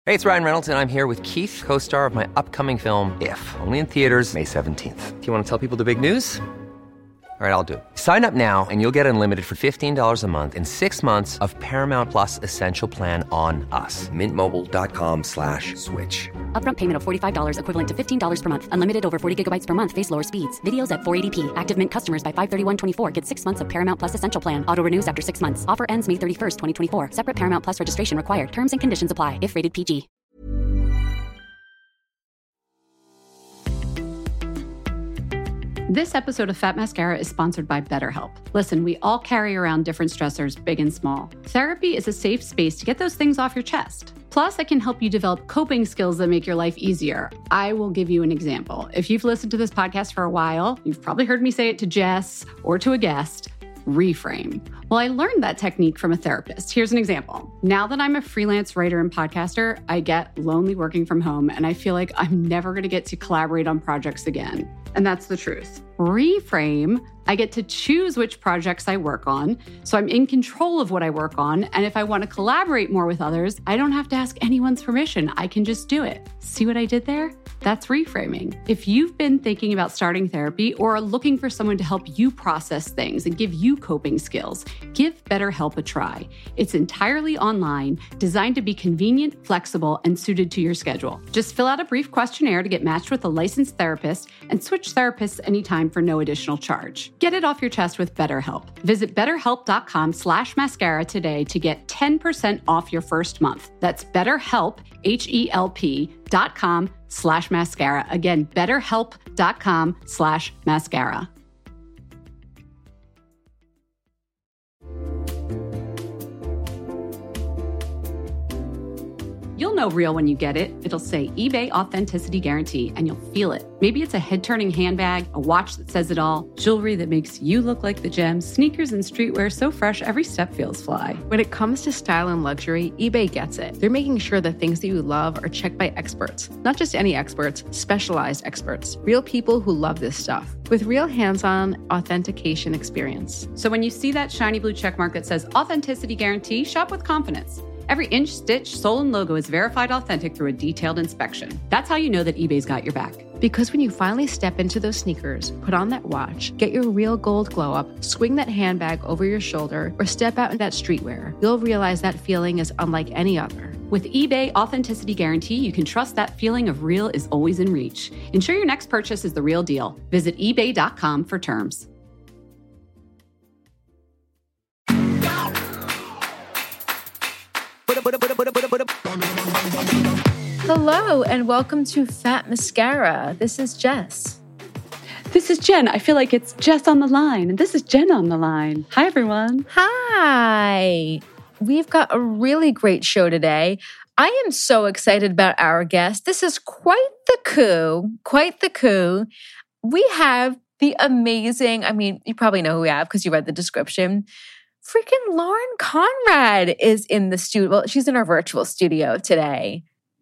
Hey, it's Ryan Reynolds, and I'm here with Keith, co-star of my upcoming film, If, only in theaters May 17th. Do you want to tell people the big news? All right, I'll do it. Sign up now and you'll get unlimited for $15 a month and 6 months of Paramount Plus Essential Plan on us. MintMobile.com/switch. Upfront payment of $45 equivalent to $15 per month. Unlimited over 40 gigabytes per month. Face lower speeds. Videos at 480p. Active Mint customers by 531.24 get 6 months of Paramount Plus Essential Plan. Auto renews after 6 months. Offer ends May 31st, 2024. Separate Paramount Plus registration required. Terms and conditions apply if rated PG. This episode of Fat Mascara is sponsored by BetterHelp. Listen, we all carry around different stressors, big and small. Therapy is a safe space to get those things off your chest. Plus, it can help you develop coping skills that make your life easier. I will give you an example. If you've listened to this podcast for a while, you've probably heard me say it to Jess or to a guest. Reframe. Well, I learned that technique from a therapist. Here's an example. Now that I'm a freelance writer and podcaster, I get lonely working from home, and I feel like I'm never going to get to collaborate on projects again. And that's the truth. Reframe, I get to choose which projects I work on, so I'm in control of what I work on, and if I want to collaborate more with others, I don't have to ask anyone's permission. I can just do it. See what I did there? That's reframing. If you've been thinking about starting therapy or are looking for someone to help you process things and give you coping skills, give BetterHelp a try. It's entirely online, designed to be convenient, flexible, and suited to your schedule. Just fill out a brief questionnaire to get matched with a licensed therapist and switch therapists anytime for no additional charge. Get it off your chest with BetterHelp. Visit betterhelp.com/mascara today to get 10% off your first month. That's BetterHelp, HELP.com/mascara. Again, betterhelp.com/mascara. You'll know real when you get it. It'll say eBay Authenticity Guarantee, and you'll feel it. Maybe it's a head-turning handbag, a watch that says it all, jewelry that makes you look like the gem, sneakers and streetwear so fresh every step feels fly. When it comes to style and luxury, eBay gets it. They're making sure the things that you love are checked by experts. Not just any experts, specialized experts. Real people who love this stuff. With real hands-on authentication experience. So when you see that shiny blue checkmark that says Authenticity Guarantee, shop with confidence. Every inch, stitch, sole, and logo is verified authentic through a detailed inspection. That's how you know that eBay's got your back. Because when you finally step into those sneakers, put on that watch, get your real gold glow up, swing that handbag over your shoulder, or step out in that streetwear, you'll realize that feeling is unlike any other. With eBay Authenticity Guarantee, you can trust that feeling of real is always in reach. Ensure your next purchase is the real deal. Visit ebay.com for terms. Hello, and welcome to Fat Mascara. This is Jess. This is Jen. I feel like it's Jess on the line, and this is Jen on the line. Hi, everyone. Hi. We've got a really great show today. I am so excited about our guest. This is quite the coup. We have the amazing, you probably know who we have because you read the description. Freaking Lauren Conrad is in the studio. Well, she's in our virtual studio today.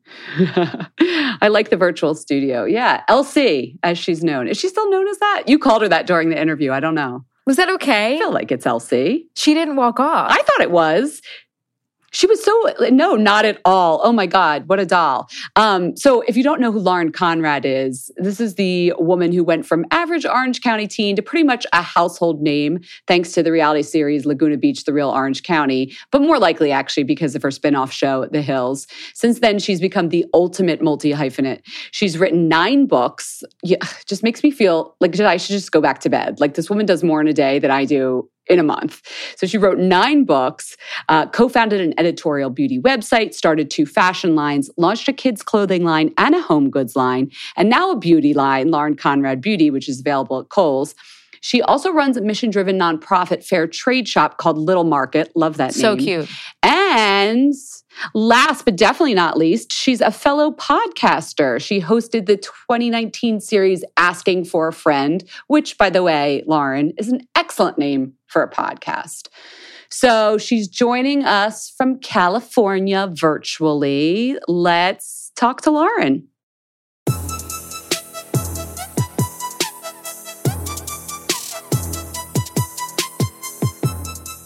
I like the virtual studio. Yeah. LC, as she's known. Is she still known as that? You called her that during the interview. I don't know. Was that okay? I feel like it's LC. She didn't walk off. I thought it was. She was no, not at all. Oh my God, what a doll. So if you don't know who Lauren Conrad is, this is the woman who went from average Orange County teen to pretty much a household name, thanks to the reality series Laguna Beach, The Real Orange County, but more likely actually because of her spinoff show, The Hills. Since then, she's become the ultimate multi-hyphenate. She's written 9 books. Yeah, just makes me feel like I should just go back to bed. Like this woman does more in a day than I do in a month. So she wrote 9 books, co-founded an editorial beauty website, started 2 fashion lines, launched a kids' clothing line and a home goods line, and now a beauty line, Lauren Conrad Beauty, which is available at Kohl's. She also runs a mission-driven nonprofit fair trade shop called Little Market. Love that name. So cute. And last but definitely not least, she's a fellow podcaster. She hosted the 2019 series Asking for a Friend, which, by the way, Lauren, is an excellent name for a podcast. So she's joining us from California virtually. Let's talk to Lauren.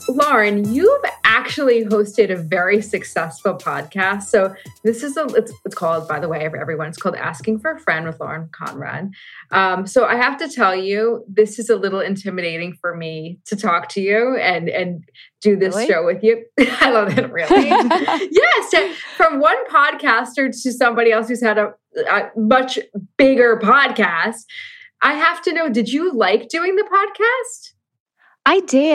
Lauren, you've actually hosted a very successful podcast. So this is it's called, by the way, everyone, it's called Asking for a Friend with Lauren Conrad. So I have to tell you, this is a little intimidating for me to talk to you and do this show with you. I love it, really. Yes, from one podcaster to somebody else who's had a much bigger podcast. I have to know, did you like doing the podcast? I did.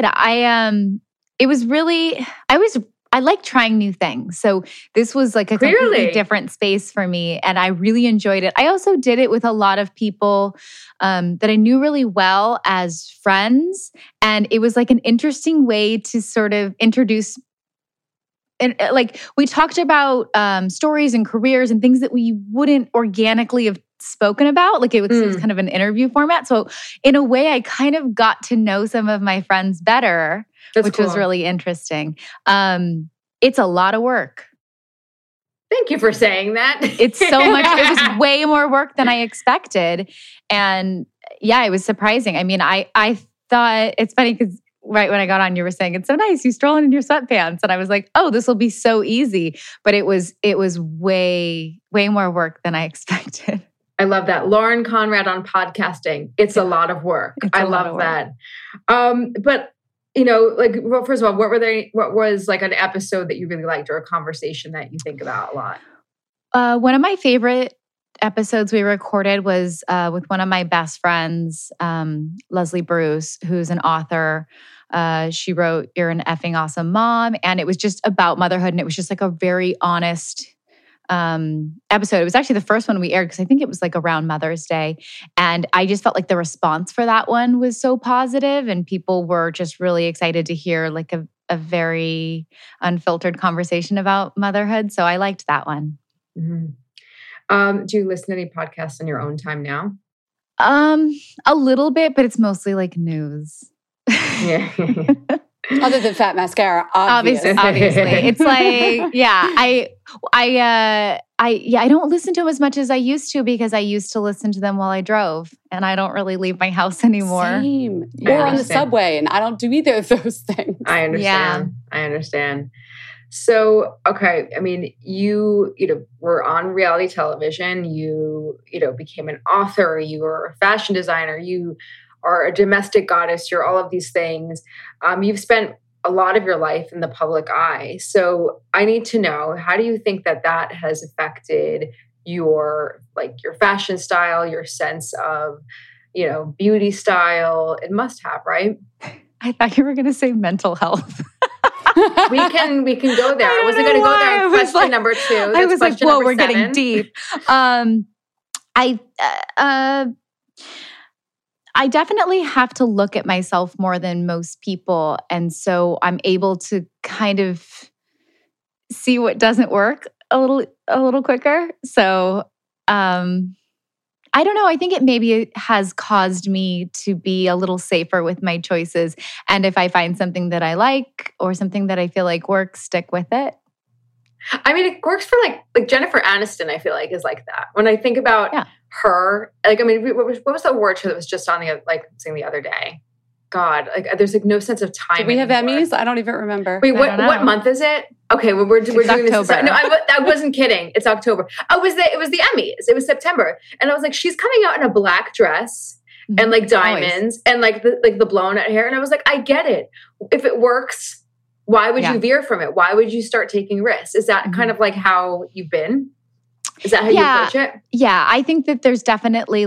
I like trying new things. So this was like a completely different space for me, and I really enjoyed it. I also did it with a lot of people that I knew really well as friends, and it was like an interesting way to sort of introduce. And like we talked about stories and careers and things that we wouldn't organically have spoken about. Like it was kind of an interview format. So in a way, I kind of got to know some of my friends better, which was really interesting. It's a lot of work. Thank you for saying that. It's so much. It was way more work than I expected. And yeah, it was surprising. I mean, I thought, it's funny because right when I got on, you were saying, it's so nice, you strolling in your sweatpants. And I was like, oh, this will be so easy. But it was way, way more work than I expected. I love that. Lauren Conrad on podcasting. It's a lot of work. I love that. But, you know, like, well, first of all, what was like an episode that you really liked or a conversation that you think about a lot? One of my favorite episodes we recorded was with one of my best friends, Leslie Bruce, who's an author. She wrote You're an Effing Awesome Mom. And it was just about motherhood. And it was just like a very honest episode. It was actually the first one we aired because I think it was like around Mother's Day. And I just felt like the response for that one was so positive, and people were just really excited to hear like a very unfiltered conversation about motherhood. So I liked that one. Mm-hmm. Do you listen to any podcasts in your own time now? A little bit, but it's mostly like news. Yeah. Other than Fat Mascara, obviously. It's like, yeah, I don't listen to them as much as I used to because I used to listen to them while I drove, and I don't really leave my house anymore. Same. Or on the subway, and I don't do either of those things. I understand. Yeah. I understand. So, okay, I mean, you were on reality television. You became an author. You were a fashion designer. You are a domestic goddess. You're all of these things. You've spent a lot of your life in the public eye. So I need to know, how do you think that has affected your fashion style, your sense of, beauty style? It must have, right? I thought you were going to say mental health. we can go there. I wasn't going to go there. Question number 2. That's I was like, whoa, we're 7. Getting deep. I definitely have to look at myself more than most people. And so I'm able to kind of see what doesn't work a little quicker. So I don't know. I think it maybe has caused me to be a little safer with my choices. And if I find something that I like or something that I feel like works, stick with it. I mean, it works for like Jennifer Aniston, I feel like, is like that. When I think about her, like, I mean, what was the award show that was just on the other day? God, like, there's like no sense of time. Did we have Emmys? I don't even remember. Wait, what month is it? Okay, well, we're doing October. This. No, I wasn't kidding. It's October. Oh, it was the Emmys. It was September, and I was like, she's coming out in a black dress and like diamonds and like the blown out hair, and I was like, I get it. If it works, why would you veer from it? Why would you start taking risks? Is that kind of like how you've been? Is that how you approach it? Yeah, I think that there's definitely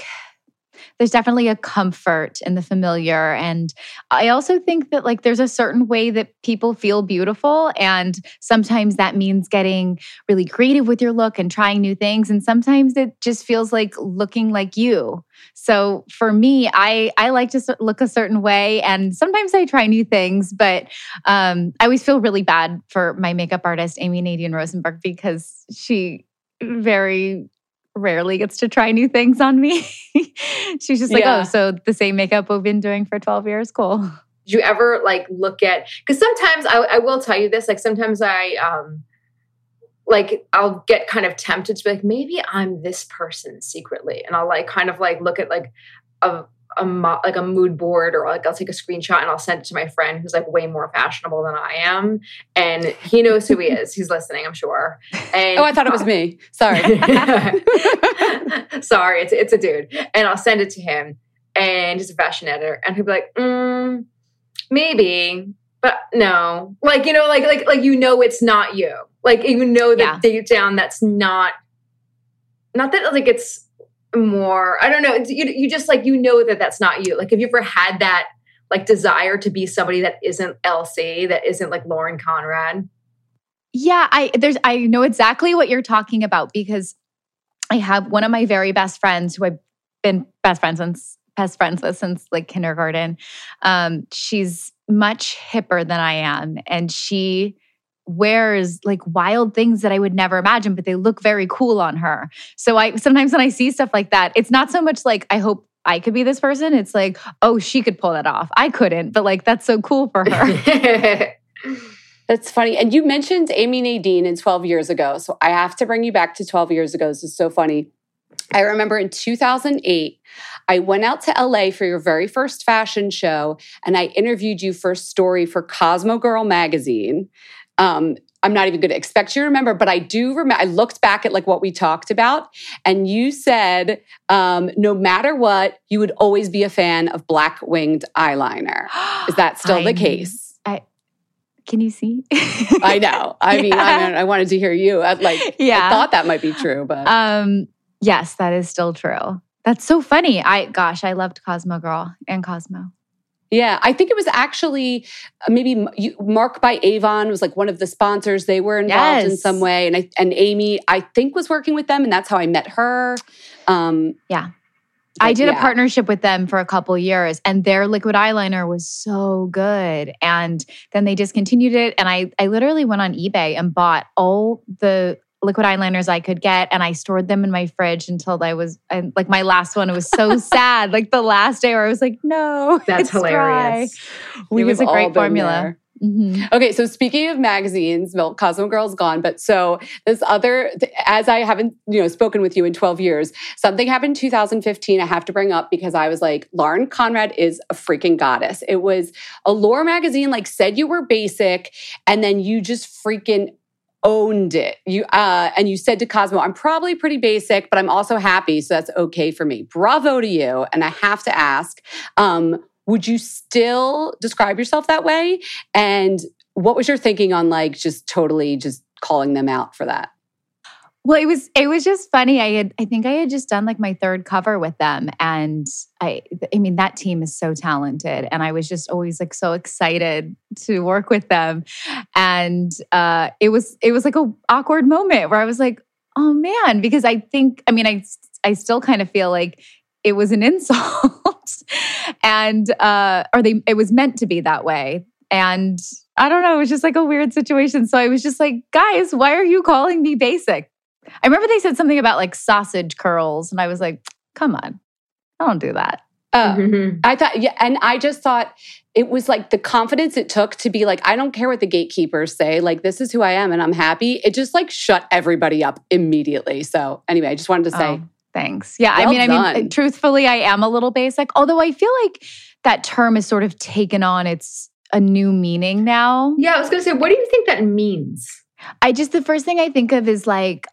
a comfort in the familiar. And I also think that like there's a certain way that people feel beautiful. And sometimes that means getting really creative with your look and trying new things. And sometimes it just feels like looking like you. So for me, I like to look a certain way. And sometimes I try new things, but I always feel really bad for my makeup artist, Amy Nadine Rosenberg, because she very rarely gets to try new things on me. She's just like, oh, so the same makeup we've been doing for 12 years. Cool. Did you ever like look at, because sometimes I will tell you this, like sometimes I'll get kind of tempted to be like, maybe I'm this person secretly. And I'll like kind of like look at like a like a mood board, or like I'll take a screenshot and I'll send it to my friend who's like way more fashionable than I am, and he knows who he is. He's listening, I'm sure. And I thought it was me. Sorry. Sorry, it's a dude. And I'll send it to him, and he's a fashion editor, and he'll be like, maybe, but no. Like, like it's not you. Like, that deep down that's not that like it's more, I don't know. It's, you just like, that that's not you. Like, have you ever had that like desire to be somebody that isn't LC, that isn't like Lauren Conrad? Yeah, I know exactly what you're talking about, because I have one of my very best friends who I've been best friends with since like kindergarten. She's much hipper than I am, and she wears like wild things that I would never imagine, but they look very cool on her. So sometimes when I see stuff like that, it's not so much like I hope I could be this person. It's like, oh, she could pull that off. I couldn't, but like that's so cool for her. That's funny. And you mentioned Amy Nadine in 12 years ago. So I have to bring you back to 12 years ago. This is so funny. I remember in 2008, I went out to LA for your very first fashion show, and I interviewed you for a story for Cosmo Girl magazine. I'm not even going to expect you to remember, but I do remember. I looked back at like what we talked about, and you said, no matter what, you would always be a fan of black winged eyeliner. Is that still the case? Can you see? I know. I mean, I wanted to hear you. I thought that might be true, but yes, that is still true. That's so funny. I loved Cosmo Girl and Cosmo. Yeah, I think it was actually maybe Mark by Avon was like one of the sponsors. They were involved in some way, and Amy, I think, was working with them, and that's how I met her. Yeah. I did a partnership with them for a couple years, and their liquid eyeliner was so good. And then they discontinued it. And I literally went on eBay and bought all the liquid eyeliners I could get, and I stored them in my fridge until like my last one. It was so sad. Like the last day where I was like, no, that's hilarious. It was a great formula. Mm-hmm. Okay, so speaking of magazines, Cosmo Girl's gone, but so this other, as I haven't spoken with you in 12 years, something happened in 2015 I have to bring up, because I was like, Lauren Conrad is a freaking goddess. It was Allure magazine said you were basic, and then you just freaking owned it. And you said to Cosmo, I'm probably pretty basic, but I'm also happy, so that's okay for me. Bravo to you. And I have to ask, would you still describe yourself that way? And what was your thinking on just totally just calling them out for that? Well, it was just funny. I think I had just done my third cover with them, and I mean that team is so talented, and I was just always so excited to work with them, and it was like a awkward moment where I was like, oh man, because I still kind of feel like it was an insult, and it was meant to be that way, and I don't know, it was just a weird situation. So I was just like, guys, why are you calling me basic? I remember they said something about sausage curls, and I was like, come on, I don't do that. I thought, and I just thought it was the confidence it took to be I don't care what the gatekeepers say, this is who I am and I'm happy. It just shut everybody up immediately. So anyway, I just wanted to say. Thanks. Yeah, well I mean, truthfully, I am a little basic, although I feel like that term has sort of taken on a new meaning now. Yeah, I was going to say, what do you think that means? The first thing I think of is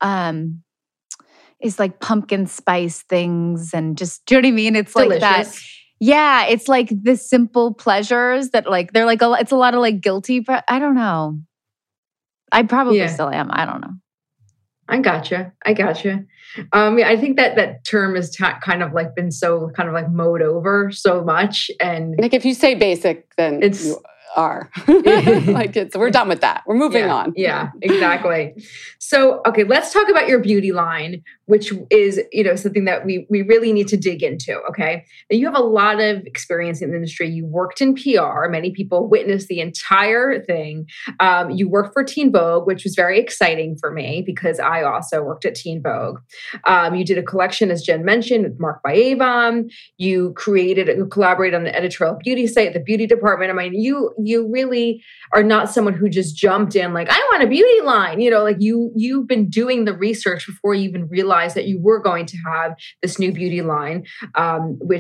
pumpkin spice things, and just, do you know what I mean? It's delicious. That. Yeah, it's the simple pleasures that they're it's a lot of guilty, but I don't know. I probably still am. I don't know. I gotcha. I think that term is kind of been so kind of mowed over so much, and if you say basic, then you are we're done with that. We're moving on. Yeah, exactly. So, okay, let's talk about your beauty line, which is, something that we really need to dig into. Okay. Now, you have a lot of experience in the industry. You worked in PR. Many people witnessed the entire thing. You worked for Teen Vogue, which was very exciting for me because I also worked at Teen Vogue. You did a collection, as Jen mentioned, with Mark by Avon. You collaborated on the editorial beauty site, the beauty department. I mean, you really are not someone who just jumped in I want a beauty line. You've been doing the research before you even realized that you were going to have this new beauty line, which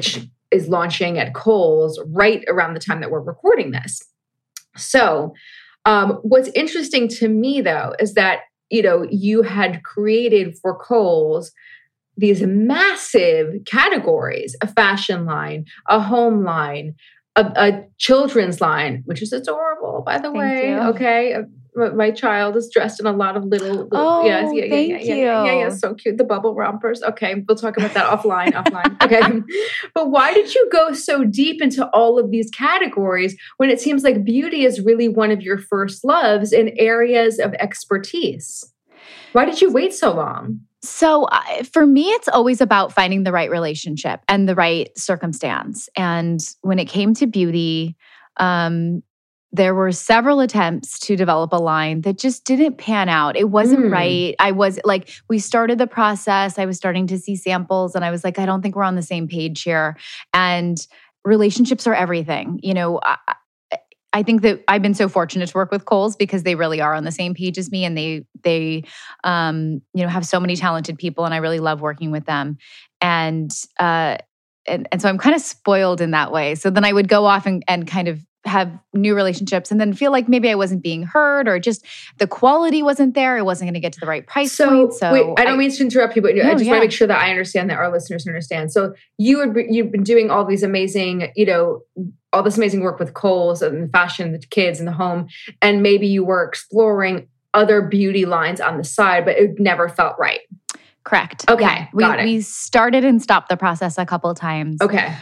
is launching at Kohl's right around the time that we're recording this. So what's interesting to me, though, is that, you had created for Kohl's these massive categories: a fashion line, a home line, a children's line, which is adorable, by the way. Okay. My child is dressed in a lot of little thank you. So cute. The bubble rompers. Okay. We'll talk about that offline. Okay. But why did you go so deep into all of these categories when it seems like beauty is really one of your first loves and areas of expertise? Why did you wait so long? So for me, it's always about finding the right relationship and the right circumstance. And when it came to beauty, there were several attempts to develop a line that just didn't pan out. It wasn't right. We started the process. I was starting to see samples and I was like, I don't think we're on the same page here. And relationships are everything. I think that I've been so fortunate to work with Kohl's because they really are on the same page as me, and they have so many talented people, and I really love working with them. And so I'm kind of spoiled in that way. So then I would go off and kind of have new relationships and then feel like maybe I wasn't being heard, or just the quality wasn't there. It wasn't going to get to the right price point. So wait, I don't mean to interrupt you, but I just want to make sure that I understand, that our listeners understand. So you've been doing all these amazing, all this amazing work with Kohl's and the fashion, the kids and the home. And maybe you were exploring other beauty lines on the side, but it never felt right. Correct. Okay. Yeah. Got it. We started and stopped the process a couple of times. Okay.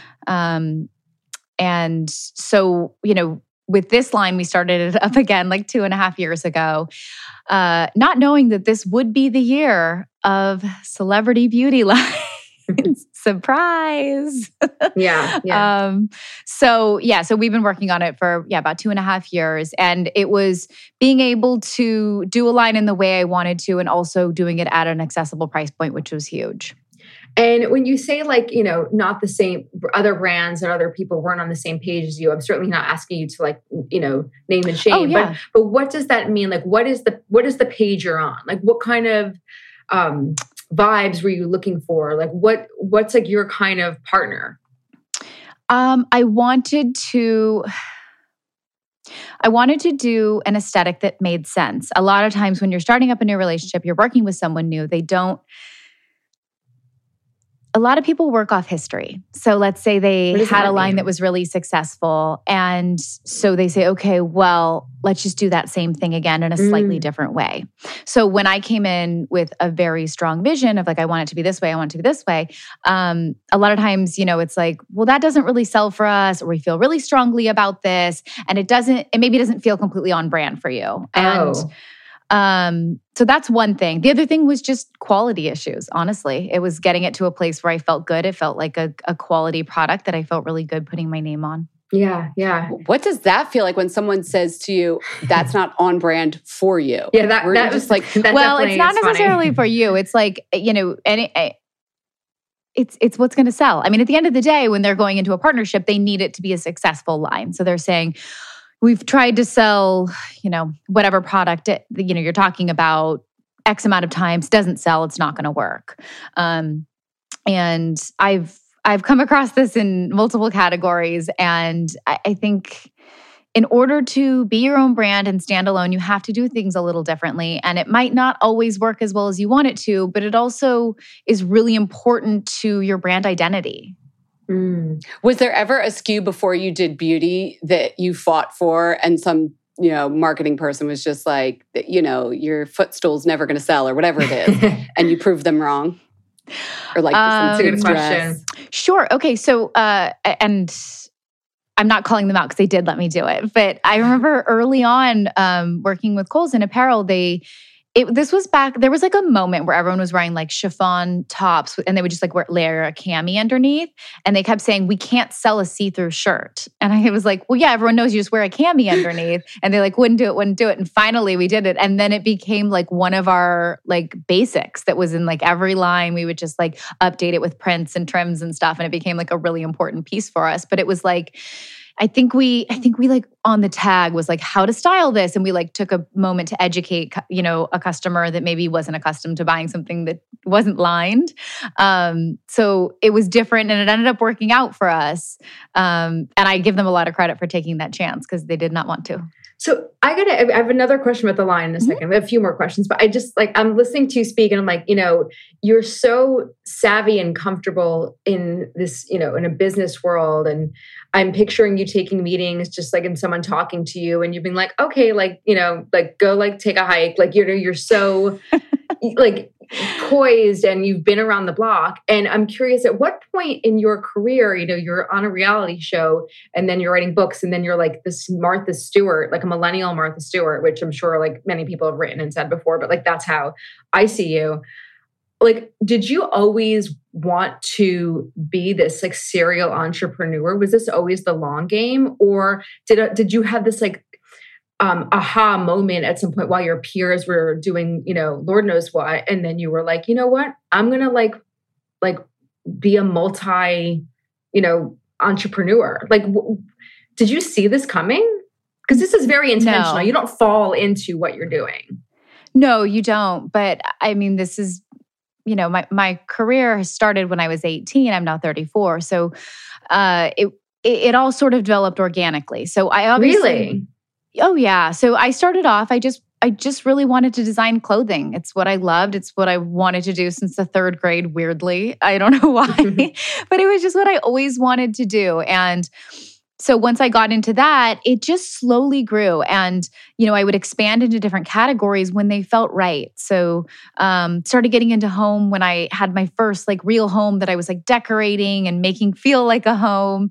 And so, with this line, we started it up again like 2.5 years ago, not knowing that this would be the year of celebrity beauty lines. Surprise. Yeah. So we've been working on it for about 2.5 years. And it was being able to do a line in the way I wanted to, and also doing it at an accessible price point, which was huge. And when you say not the same, other brands and other people weren't on the same page as you, I'm certainly not asking you to name and shame. Oh, yeah. But what does that mean? Like, what is the page you're on? Like, what kind of vibes were you looking for? Like, what's like your kind of partner? I wanted to do an aesthetic that made sense. A lot of times when you're starting up a new relationship, you're working with someone new, a lot of people work off history. So let's say they had a line that was really successful. And so they say, okay, well, let's just do that same thing again in a slightly different way. So when I came in with a very strong vision of I want it to be this way, I want it to be this way. A lot of times, it's like, well, that doesn't really sell for us, or we feel really strongly about this. And it maybe doesn't feel completely on brand for you. And so that's one thing. The other thing was just quality issues. Honestly, it was getting it to a place where I felt good. It felt like a quality product that I felt really good putting my name on. Yeah. What does that feel like when someone says to you, that's not on brand for you? Yeah, that was like, well, it's not necessarily for you. It's like, it's what's going to sell. I mean, at the end of the day, when they're going into a partnership, they need it to be a successful line. So they're saying, we've tried to sell, whatever product, you're talking about X amount of times, doesn't sell, it's not going to work. And I've come across this in multiple categories. And I think in order to be your own brand and stand alone, you have to do things a little differently. And it might not always work as well as you want it to, but it also is really important to your brand identity. Was there ever a SKU before you did beauty that you fought for, and some, marketing person was just like, your footstool's never going to sell, or whatever it is, and you proved them wrong? Or that's a good question. Sure. Okay. So, and I'm not calling them out because they did let me do it, but I remember early on working with Kohl's in apparel, this was back, there was like a moment where everyone was wearing like chiffon tops, and they would just layer a cami underneath. And they kept saying, we can't sell a see-through shirt. And I was like, well, yeah, everyone knows you just wear a cami underneath. And they wouldn't do it. And finally we did it. And then it became like one of our like basics that was in like every line. We would just update it with prints and trims and stuff. And it became like a really important piece for us. But it was like, I think we like on the tag was like how to style this. And we like took a moment to educate, a customer that maybe wasn't accustomed to buying something that wasn't lined. So it was different and it ended up working out for us. And I give them a lot of credit for taking that chance because they did not want to. So I have another question about the line in a second. We have a few more questions, but I just I'm listening to you speak and I'm like, you're so savvy and comfortable in this, in a business world. And I'm picturing you taking meetings just like in someone talking to you and you being like, okay, go take a hike. You're so poised and you've been around the block. And I'm curious, at what point in your career, you're on a reality show and then you're writing books and then you're like this Martha Stewart, like a millennial Martha Stewart, which I'm sure like many people have written and said before, but like that's how I see you. Like, did you always want to be this like serial entrepreneur? Was this always the long game? Or did you have this like aha moment at some point while your peers were doing, Lord knows what. And then you were like, you know what, I'm going to like be a multi, entrepreneur. Like, did you see this coming? Because this is very intentional. No. You don't fall into what you're doing. No, you don't. But I mean, this is, my career started when I was 18. I'm now 34. So it all sort of developed organically. So I obviously... Really? Oh yeah. So I started off, I just really wanted to design clothing. It's what I loved. It's what I wanted to do since the third grade, weirdly. I don't know why, but it was just what I always wanted to do. And so once I got into that, it just slowly grew. And, I would expand into different categories when they felt right. So started getting into home when I had my first like real home that I was like decorating and making feel like a home.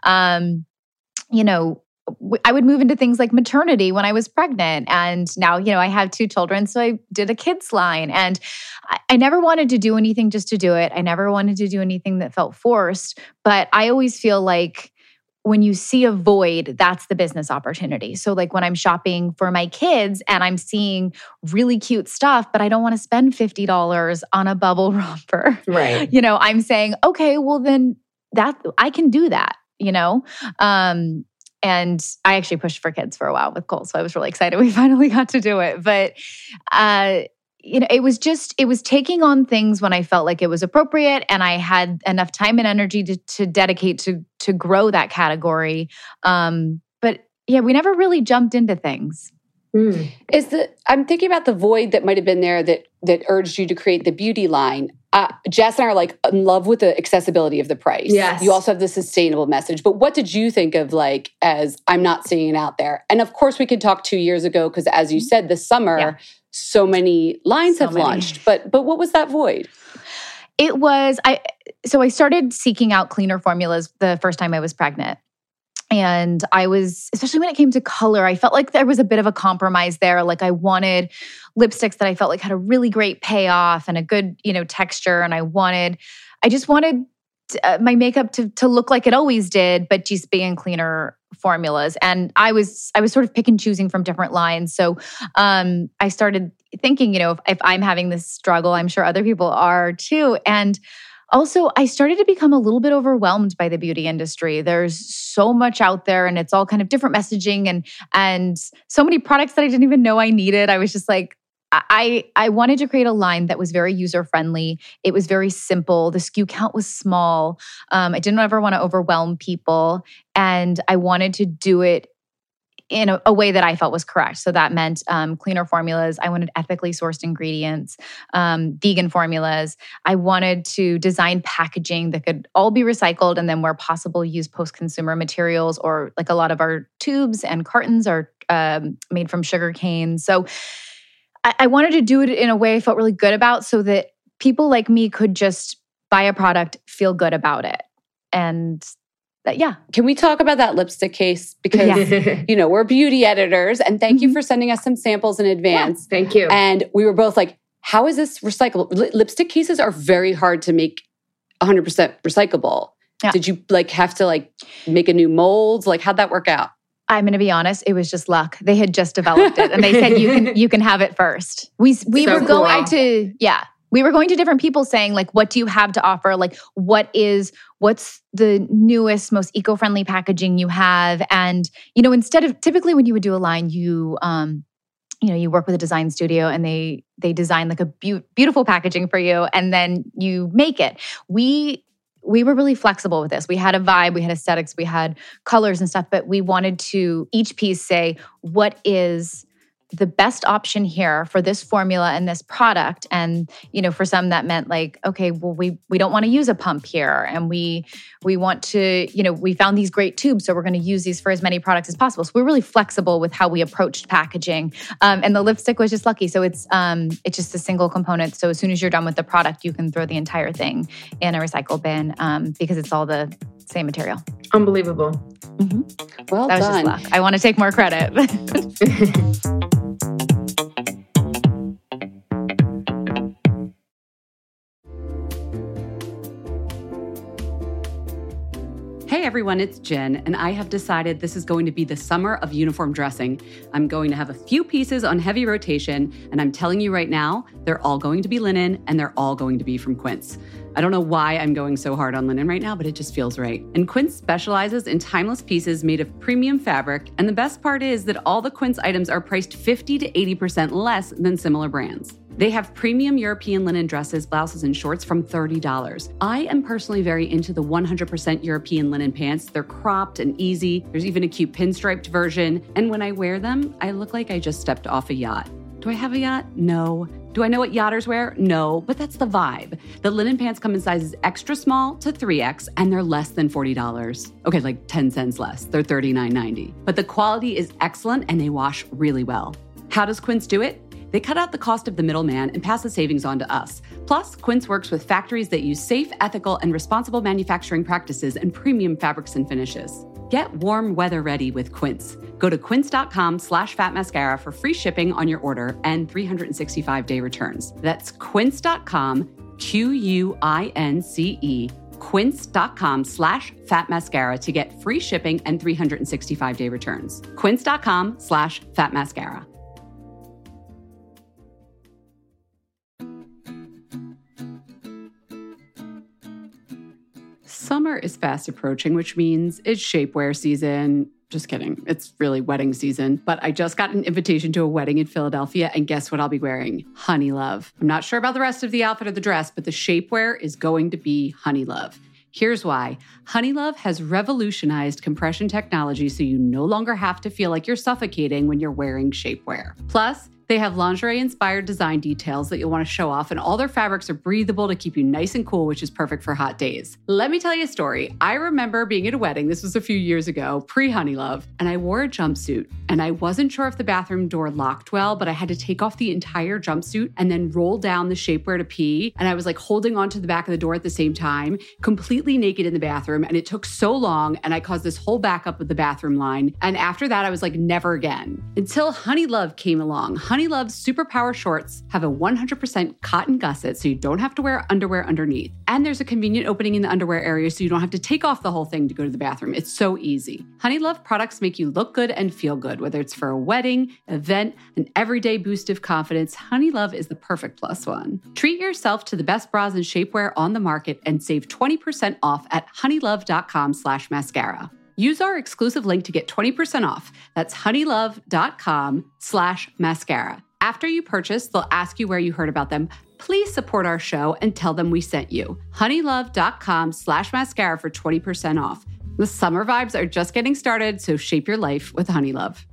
I would move into things like maternity when I was pregnant. And now, I have 2 children. So I did a kids line and I never wanted to do anything just to do it. I never wanted to do anything that felt forced. But I always feel like when you see a void, that's the business opportunity. So like when I'm shopping for my kids and I'm seeing really cute stuff, but I don't want to spend $50 on a bubble romper. Right. I'm saying, okay, well then I can do that, And I actually pushed for kids for a while with Cole. So I was really excited we finally got to do it. But, it was taking on things when I felt like it was appropriate and I had enough time and energy to dedicate to grow that category. But yeah, we never really jumped into things. I'm thinking about the void that might have been there that urged you to create the beauty line. Jess and I are like in love with the accessibility of the price. Yes. You also have the sustainable message. But what did you think of like as I'm not seeing it out there? And of course we could talk 2 years ago because as you said, this summer, so many lines have launched. But what was that void? It was, I started seeking out cleaner formulas the first time I was pregnant. And I was, especially when it came to color, I felt like there was a bit of a compromise there. Like I wanted lipsticks that I felt like had a really great payoff and a good, texture. And I just wanted my makeup to look like it always did, but just be in cleaner formulas. And I was sort of pick and choosing from different lines. So I started thinking, if I'm having this struggle, I'm sure other people are too. And also, I started to become a little bit overwhelmed by the beauty industry. There's so much out there and it's all kind of different messaging and so many products that I didn't even know I needed. I was just like, I wanted to create a line that was very user-friendly. It was very simple. The SKU count was small. I didn't ever want to overwhelm people. And I wanted to do it in a way that I felt was correct. So that meant cleaner formulas. I wanted ethically sourced ingredients, vegan formulas. I wanted to design packaging that could all be recycled and then where possible use post-consumer materials, or like a lot of our tubes and cartons are made from sugar cane. So I wanted to do it in a way I felt really good about so that people like me could just buy a product, feel good about it. And yeah. Can we talk about that lipstick case? Because, we're beauty editors. And thank you for sending us some samples in advance. Yeah, thank you. And we were both like, how is this recyclable? Lipstick cases are very hard to make 100% recyclable. Yeah. Did you have to make a new mold? How'd that work out? I'm going to be honest. It was just luck. They had just developed it and they said, you can have it first. We were going we were going to different people saying, like, what do you have to offer? Like, what's the newest, most eco-friendly packaging you have? And, instead of typically when you would do a line, you work with a design studio and they design like a beautiful packaging for you and then you make it. We were really flexible with this. We had a vibe, we had aesthetics, we had colors and stuff, but we wanted to each piece say, what is the best option here for this formula and this product? And, for some that meant like, okay, well, we don't want to use a pump here. And we want to, we found these great tubes, so we're going to use these for as many products as possible. So we're really flexible with how we approached packaging. And the lipstick was just lucky. So it's just a single component. So as soon as you're done with the product, you can throw the entire thing in a recycle bin because it's all the same material. Unbelievable. Mm-hmm. Well that was done. just luck. I want to take more credit. Hey everyone, it's Jen, and I have decided this is going to be the summer of uniform dressing. I'm going to have a few pieces on heavy rotation, and I'm telling you right now, they're all going to be linen, and they're all going to be from Quince. I don't know why I'm going so hard on linen right now, but it just feels right. And Quince specializes in timeless pieces made of premium fabric, and the best part is that all the Quince items are priced 50 to 80% less than similar brands. They have premium European linen dresses, blouses, and shorts from $30. I am personally very into the 100% European linen pants. They're cropped and easy. There's even a cute pinstriped version. And when I wear them, I look like I just stepped off a yacht. Do I have a yacht? No. Do I know what yachters wear? No, but that's the vibe. The linen pants come in sizes extra small to 3X, and they're less than $40. Okay, like 10 cents less. They're $39.90. But the quality is excellent, and they wash really well. How does Quince do it? They cut out the cost of the middleman and pass the savings on to us. Plus, Quince works with factories that use safe, ethical, and responsible manufacturing practices and premium fabrics and finishes. Get warm weather ready with Quince. Go to quince.com/fatmascara for free shipping on your order and 365-day returns. That's quince.com, QUINCE, quince.com/fatmascara to get free shipping and 365-day returns. Quince.com/fatmascara. Summer is fast approaching, which means it's shapewear season. Just kidding. It's really wedding season. But I just got an invitation to a wedding in Philadelphia, and guess what I'll be wearing? Honey Love. I'm not sure about the rest of the outfit or the dress, but the shapewear is going to be Honey Love. Here's why. Honey Love has revolutionized compression technology so you no longer have to feel like you're suffocating when you're wearing shapewear. Plus, they have lingerie-inspired design details that you'll want to show off, and all their fabrics are breathable to keep you nice and cool, which is perfect for hot days. Let me tell you a story. I remember being at a wedding, this was a few years ago, pre-Honey Love, and I wore a jumpsuit, and I wasn't sure if the bathroom door locked well, but I had to take off the entire jumpsuit and then roll down the shapewear to pee, and I was like holding onto the back of the door at the same time, completely naked in the bathroom, and it took so long, and I caused this whole backup with the bathroom line, and after that, I was like, never again. Until Honey Love came along. Honey Love's Superpower shorts have a 100% cotton gusset, so you don't have to wear underwear underneath. And there's a convenient opening in the underwear area, so you don't have to take off the whole thing to go to the bathroom. It's so easy. Honey Love products make you look good and feel good, whether it's for a wedding, event, an everyday boost of confidence. Honey Love is the perfect plus one. Treat yourself to the best bras and shapewear on the market and save 20% off at honeylove.com/mascara. Use our exclusive link to get 20% off. That's honeylove.com/mascara. After you purchase, they'll ask you where you heard about them. Please support our show and tell them we sent you. honeylove.com/mascara for 20% off. The summer vibes are just getting started, so shape your life with Honey Love.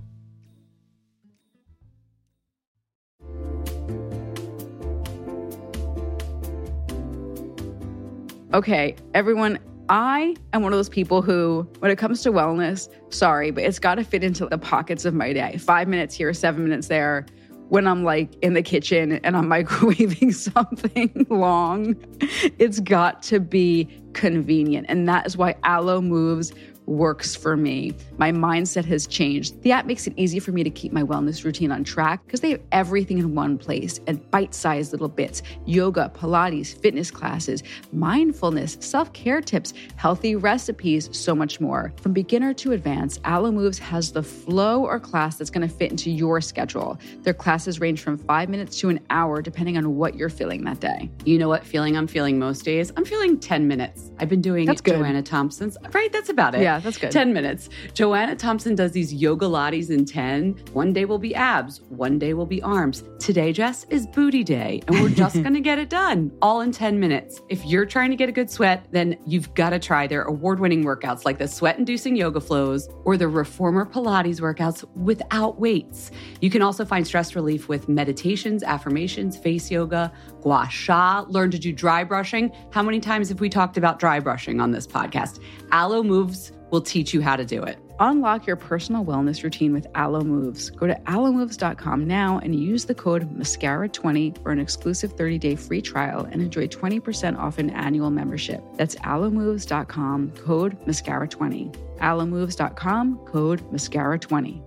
Okay, everyone, I am one of those people who, when it comes to wellness, sorry, but it's got to fit into the pockets of my day. 5 minutes here, 7 minutes there. When I'm like in the kitchen and I'm microwaving something long, it's got to be convenient. And that is why Alo Move's works for me. My mindset has changed. The app makes it easy for me to keep my wellness routine on track because they have everything in one place and bite-sized little bits: yoga, Pilates, fitness classes, mindfulness, self-care tips, healthy recipes, so much more. From beginner to advanced, Alo Moves has the flow or class that's going to fit into your schedule. Their classes range from 5 minutes to an hour, depending on what you're feeling that day. You know what feeling I'm feeling most days? I'm feeling 10 minutes. I've been doing Joanna Thompson's, right? That's about it. Yeah, that's good. 10 minutes. Joanna Thompson does these yoga lattes in 10. One day will be abs. One day will be arms. Today, Jess, is booty day. And we're just going to get it done all in 10 minutes. If you're trying to get a good sweat, then you've got to try their award-winning workouts like the sweat-inducing yoga flows or the Reformer Pilates workouts without weights. You can also find stress relief with meditations, affirmations, face yoga, gua sha, learn to do dry brushing. How many times have we talked about dry brushing on this podcast? Alo Moves will teach you how to do it. Unlock your personal wellness routine with Alo Moves. Go to alomoves.com now and use the code MASCARA20 for an exclusive 30-day free trial and enjoy 20% off an annual membership. That's alomoves.com, code MASCARA20. alomoves.com, code MASCARA20.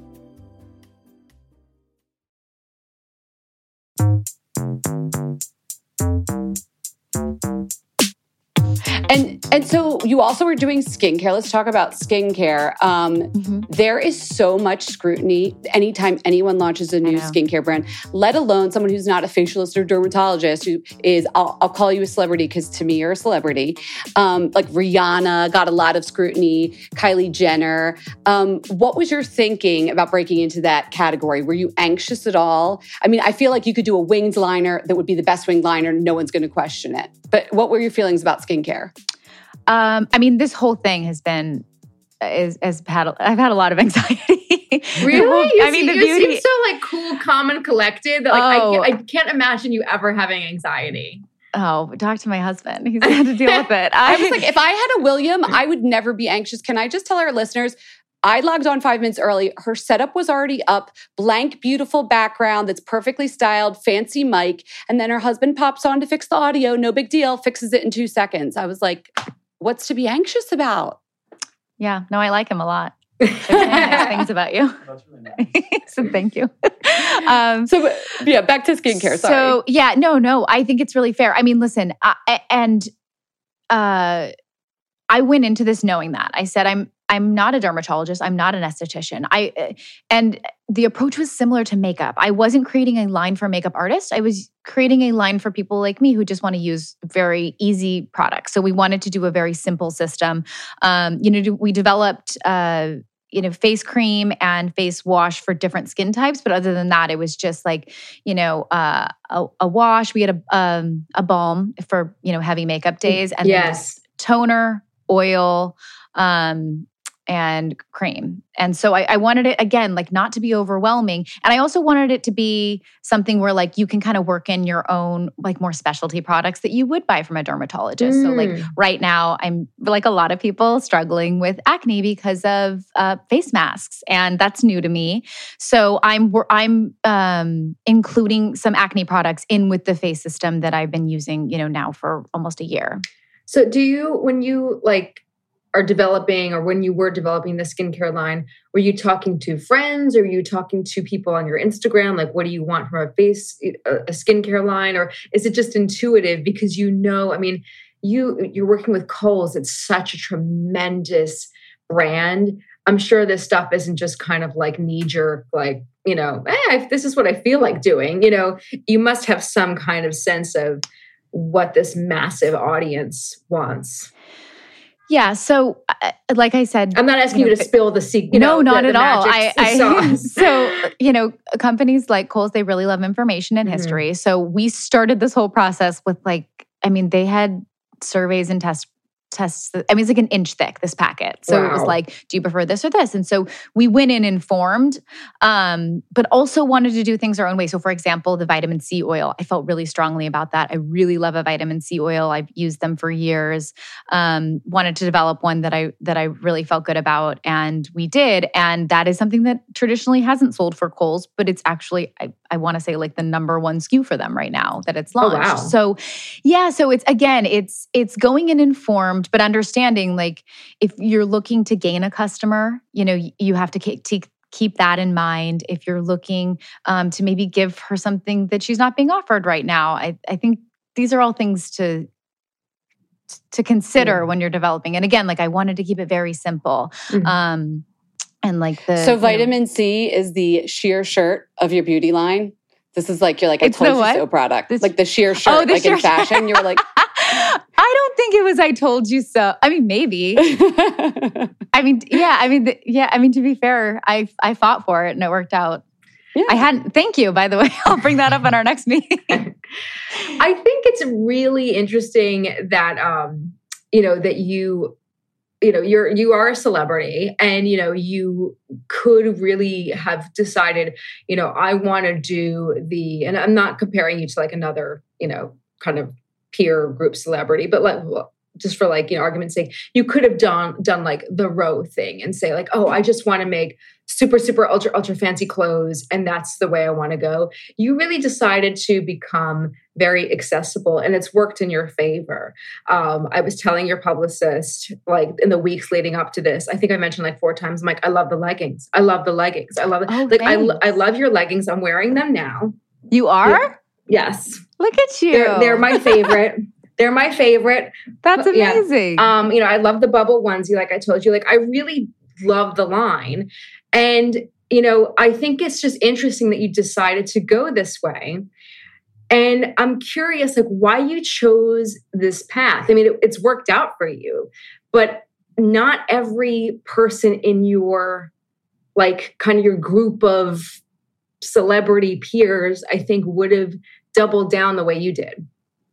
And so you also were doing skincare. Let's talk about skincare. There is so much scrutiny anytime anyone launches a new skincare brand, let alone someone who's not a facialist or dermatologist, who is, I'll call you a celebrity because to me you're a celebrity. Like Rihanna got a lot of scrutiny, Kylie Jenner. What was your thinking about breaking into that category? Were you anxious at all? I mean, I feel like you could do a winged liner that would be the best winged liner. No one's going to question it. But what were your feelings about skincare? I mean, this whole thing has been, I've had a lot of anxiety. Really? I mean, the beauty. You seem so like cool, calm, and collected. That, like, I can't imagine you ever having anxiety. Oh, talk to my husband. He's had to deal with it. I was like, if I had a William, I would never be anxious. Can I just tell our listeners, I logged on 5 minutes early. Her setup was already up, blank, beautiful background that's perfectly styled, fancy mic. And then her husband pops on to fix the audio. No big deal. Fixes it in 2 seconds. I was like, what's to be anxious about? Yeah, no, I like him a lot. There's nice things about you. That's really nice. So thank you. So yeah, back to skincare. Sorry. So yeah, no, I think it's really fair. I mean, listen, I went into this knowing that. I said, I'm not a dermatologist. I'm not an esthetician. And the approach was similar to makeup. I wasn't creating a line for makeup artists. I was creating a line for people like me who just want to use very easy products. So we wanted to do a very simple system. We developed, face cream and face wash for different skin types. But other than that, it was just like, a wash. We had a balm for, heavy makeup days, and then toner, oil, and cream. And so I wanted it, again, like not to be overwhelming. And I also wanted it to be something where like you can kind of work in your own like more specialty products that you would buy from a dermatologist. So like right now I'm like a lot of people struggling with acne because of face masks, and that's new to me. So I'm including some acne products in with the face system that I've been using, now for almost a year. So do you, when you like are developing, or when you were developing the skincare line, were you talking to friends, or were you talking to people on your Instagram? Like, what do you want from a skincare line? Or is it just intuitive because I mean, you're working with Kohl's. It's such a tremendous brand. I'm sure this stuff isn't just kind of like knee-jerk, like, this is what I feel like doing. You must have some kind of sense of what this massive audience wants. Yeah. So, like I said, I'm not asking you to spill the secret. No, not at all. So, companies like Kohl's, they really love information and history. So we started this whole process with they had surveys and tests. I mean, it's like an inch thick, this packet. So It was like, do you prefer this or this? And so we went in informed, but also wanted to do things our own way. So for example, the vitamin C oil, I felt really strongly about that. I really love a vitamin C oil. I've used them for years. Wanted to develop one that I really felt good about. And we did. And that is something that traditionally hasn't sold for Kohl's, but it's actually, I want to say like the number one SKU for them right now that it's launched. Oh, wow. So yeah, so it's going in informed. around, but understanding like if you're looking to gain a customer, you have to keep that in mind. If you're looking to maybe give her something that she's not being offered right now, I think these are all things to consider when you're developing. And again, like I wanted to keep it very simple. And like So vitamin C is the sheer shirt of your beauty line. This is like, you're like, I told you so product. Like the sheer shirt, like in fashion. You were like, I don't think it was I told you so. I mean, maybe. To be fair, I fought for it and it worked out. Yeah. Thank you, by the way. I'll bring that up in our next meeting. I think it's really interesting that, that you are a celebrity and, you could really have decided, I want to do and I'm not comparing you to like another, kind of peer group celebrity, but just for like, argument's sake, you could have done like the Row thing and say like, oh, I just want to make super, super ultra fancy clothes. And that's the way I want to go. You really decided to become very accessible and it's worked in your favor. I was telling your publicist, like in the weeks leading up to this, I think I mentioned like 4 times, I'm like, I love the leggings. I love the leggings. I love it. Oh, I love your leggings. I'm wearing them now. You are? Yes. Look at you. They're my favorite. They're my favorite. That's amazing. Yeah. I love the bubble onesie, like I told you. Like I really love the line. And, I think it's just interesting that you decided to go this way. And I'm curious, like, why you chose this path. I mean, it's worked out for you, but not every person in your, like, kind of your group of celebrity peers, I think, would have doubled down the way you did.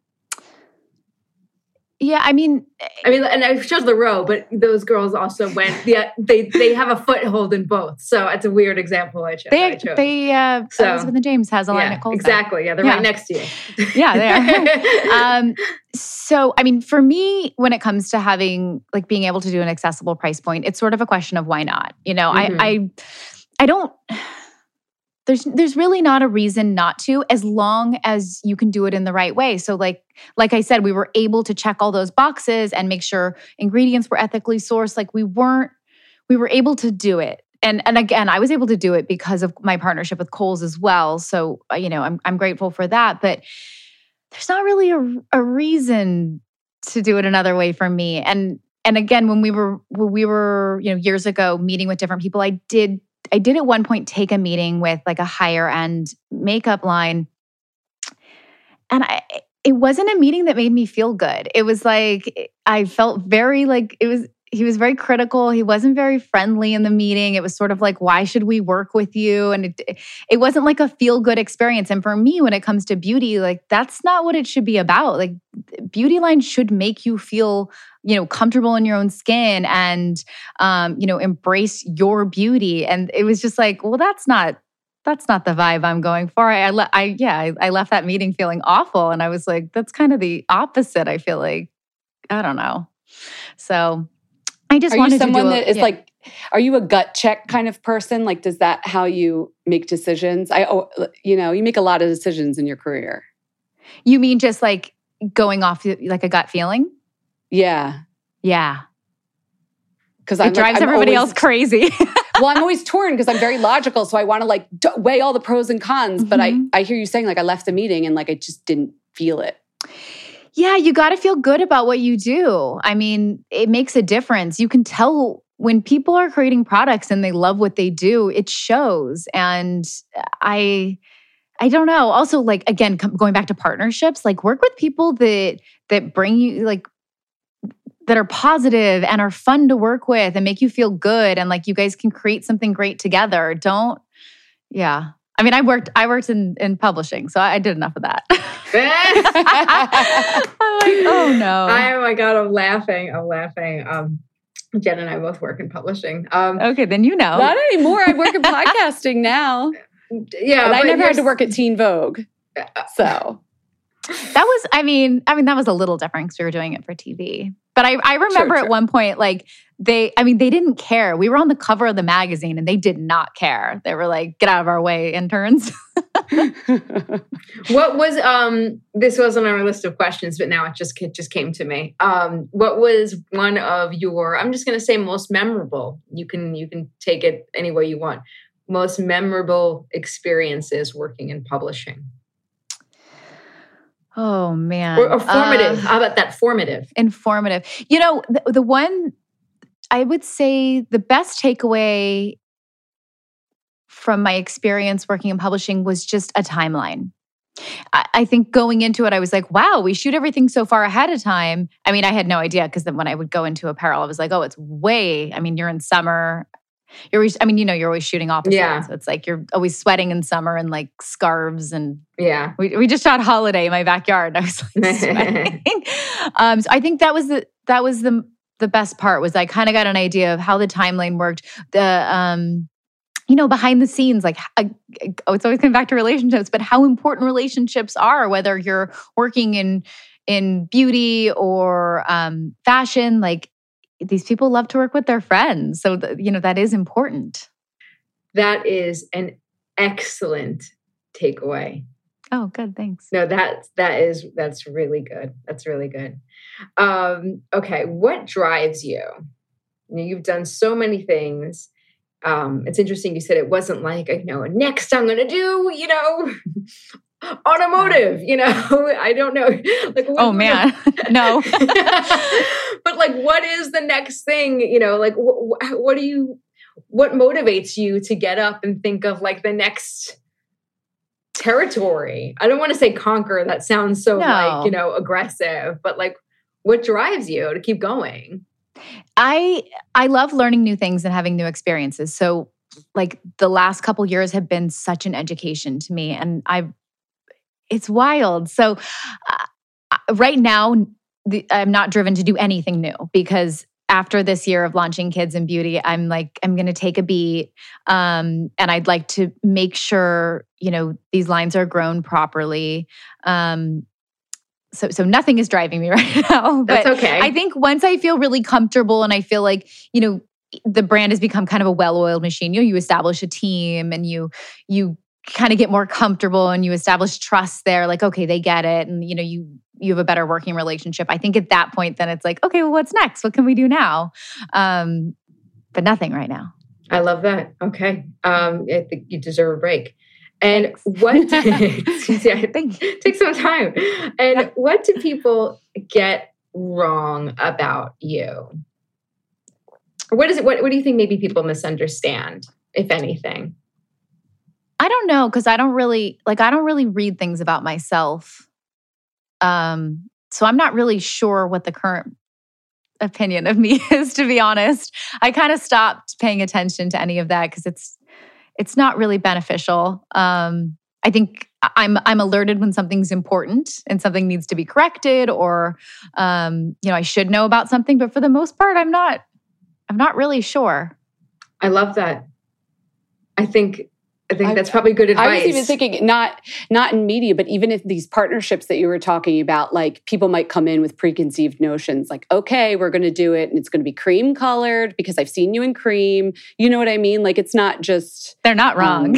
Yeah, I mean, and I chose the Row, but those girls also went. Yeah, they have a foothold in both, so it's a weird example I chose. Elizabeth and James has a line at Kohl's. Exactly. Yeah, they're right next to you. Yeah, they are. So, I mean, for me, when it comes to being able to do an accessible price point, it's sort of a question of why not. I don't. There's really not a reason not to, as long as you can do it in the right way. So like I said, we were able to check all those boxes and make sure ingredients were ethically sourced. Like we were able to do it. And again, I was able to do it because of my partnership with Kohl's as well. So, I'm grateful for that. But there's not really a reason to do it another way for me. And again, when we were years ago meeting with different people, I did at one point take a meeting with like a higher end makeup line. And it wasn't a meeting that made me feel good. It was like, I felt very like he was very critical. He wasn't very friendly in the meeting. It was sort of like, why should we work with you? And it wasn't like a feel good experience. And for me, when it comes to beauty, like that's not what it should be about. Like beauty lines should make you feel comfortable in your own skin and, embrace your beauty. And it was just like, well, that's not the vibe I'm going for. I left that meeting feeling awful. And I was like, that's kind of the opposite. I feel like, I don't know. So I just wanted to do someone that is like, are you a gut check kind of person? Like, does that how you make decisions? You make a lot of decisions in your career. You mean just like going off like a gut feeling? Yeah. Yeah. Because it drives everybody else crazy. Well, I'm always torn because I'm very logical. So I want to like weigh all the pros and cons. But I hear you saying like I left the meeting and like I just didn't feel it. Yeah, you got to feel good about what you do. I mean, it makes a difference. You can tell when people are creating products and they love what they do, it shows. And I don't know. Also, like, again, going back to partnerships, like work with people that bring you like, that are positive and are fun to work with and make you feel good. And like, you guys can create something great together. Yeah. I mean, I worked in publishing, so I did enough of that. I'm like, oh no. Oh my God, I'm laughing. Jen and I both work in publishing. Okay, then you know. Not anymore. I work in podcasting now. Yeah. But I never had to work at Teen Vogue. So that was, I mean, that was a little different because we were doing it for TV. But I remember at one point, like, they didn't care. We were on the cover of the magazine and they did not care. They were like, get out of our way, interns. What was, this wasn't on our list of questions, but now it just came to me. What was one of your, I'm just going to say most memorable, you can take it any way you want, most memorable experiences working in publishing? Oh, man. Or formative. How about that? Formative. Informative. You know, the one, I would say the best takeaway from my experience working in publishing was just a timeline. I think going into it, I was like, wow, we shoot everything so far ahead of time. I mean, I had no idea because then when I would go into apparel, I was like, oh, it's you're in summer. You're always shooting opposite. Yeah. So it's like you're always sweating in summer and like scarves and we just shot Holiday in my backyard. And I was like sweating. So I think that was the best part was I kind of got an idea of how the timeline worked. The behind the scenes, like it's always coming back to relationships, but how important relationships are, whether you're working in beauty or fashion, like. These people love to work with their friends. So, that is important. That is an excellent takeaway. Oh, good. Thanks. No, that's really good. That's really good. Okay. What drives you? You've done so many things. It's interesting. You said it wasn't like, next I'm going to do, automotive, I don't know. Like, man, no. But like, what is the next thing? Like, what motivates you to get up and think of like the next territory? I don't want to say conquer. That sounds so aggressive, but like, what drives you to keep going? I love learning new things and having new experiences. So like the last couple years have been such an education to me, and it's wild. So right now, I'm not driven to do anything new because after this year of launching Kids and Beauty, I'm going to take a beat. And I'd like to make sure, these lines are grown properly. So nothing is driving me right now. But that's okay. I think once I feel really comfortable and I feel like, the brand has become kind of a well-oiled machine, you establish a team and you kind of get more comfortable and you establish trust there. Like, okay, they get it. And, you have a better working relationship. I think at that point, then it's like, okay, well, what's next? What can we do now? But nothing right now. I love that. Okay. I think you deserve a break. And what, take some time. And what do people get wrong about you? Or what do you think maybe people misunderstand, if anything? I don't know, because I don't really read things about myself. So I'm not really sure what the current opinion of me is, to be honest. I kind of stopped paying attention to any of that because it's not really beneficial. I think I'm alerted when something's important and something needs to be corrected, or I should know about something. But for the most part, I'm not really sure. I love that. I think that's probably good advice. I was even thinking not in media, but even if these partnerships that you were talking about, like people might come in with preconceived notions like, okay, we're going to do it and it's going to be cream colored because I've seen you in cream. You know what I mean? Like it's not just... They're not wrong.